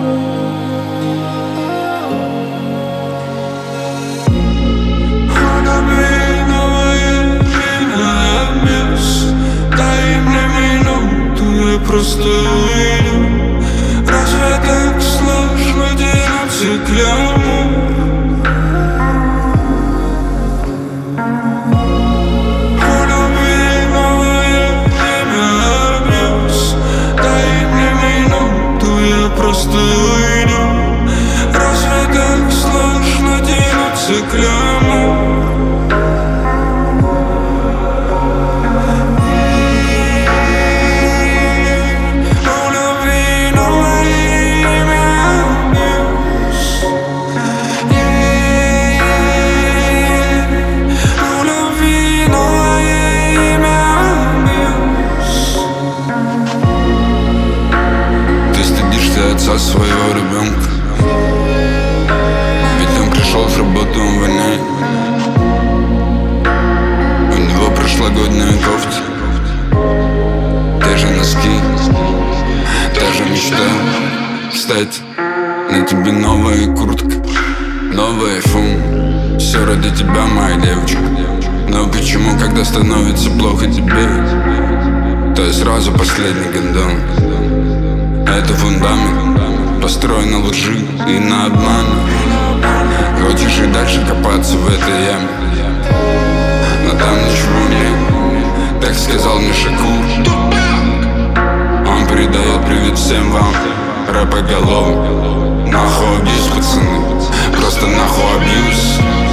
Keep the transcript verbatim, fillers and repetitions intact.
Просто уйду. Разве так сложно делать кляму? У любви новое имя обрез. Дай мне минуту, я просто уйду. Разве так сложно делать кляму? Отца своего ребенка, ведь он пришел с работы, он воняет. У него прошлогодняя кофта, те же носки, та же мечта. Кстати, на тебе новая куртка, новый айфон. Все ради тебя, моя девочка. Но почему, когда становится плохо тебе, то я сразу последний гандон? Это фундамент, построен на лжи и на обмане. Хочешь и дальше копаться в этой яме, но там ничего нет, так сказал мне Шакур. Он передает привет всем вам, рэпоголовым. Нахуй абьюз, пацаны, просто нахуй абьюз.